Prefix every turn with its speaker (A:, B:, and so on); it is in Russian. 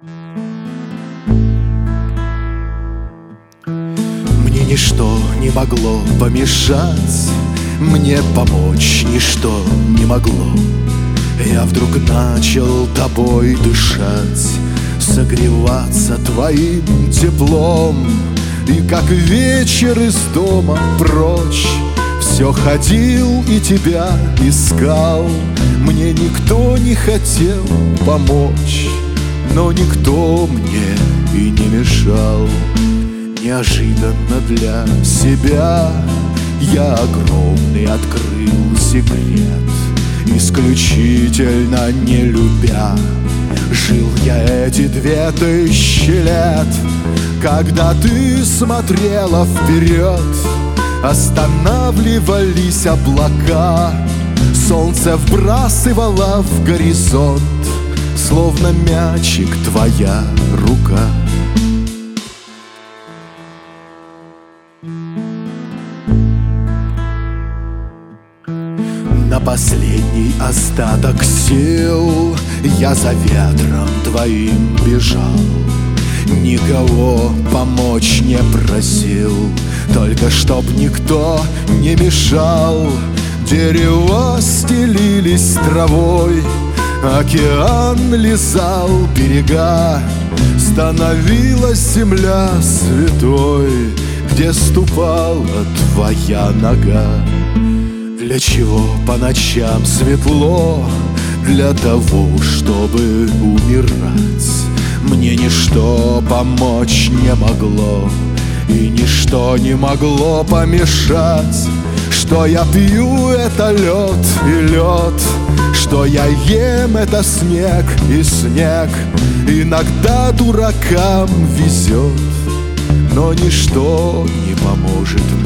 A: Мне ничто не могло помешать, мне помочь ничто не могло. Я вдруг начал тобой дышать, согреваться твоим теплом. И как вечер из дома прочь все ходил и тебя искал. Мне никто не хотел помочь, но никто мне и не мешал. Неожиданно для себя я огромный открыл секрет. Исключительно не любя жил я эти 2000 лет. Когда ты смотрела вперед, останавливались облака. Солнце вбрасывало в горизонт, словно мячик твоя рука. На последний остаток сил я за ветром твоим бежал. Никого помочь не просил, только чтоб никто не мешал. Дерева стелились травой, океан лизал берега. Становилась земля святой, где ступала твоя нога. Для чего по ночам светло? Для того, чтобы умирать. Мне ничто помочь не могло, и ничто не могло помешать. Что я пью, это лед и лед, что я ем, это снег и снег. Иногда дуракам везет, но ничто не поможет мне.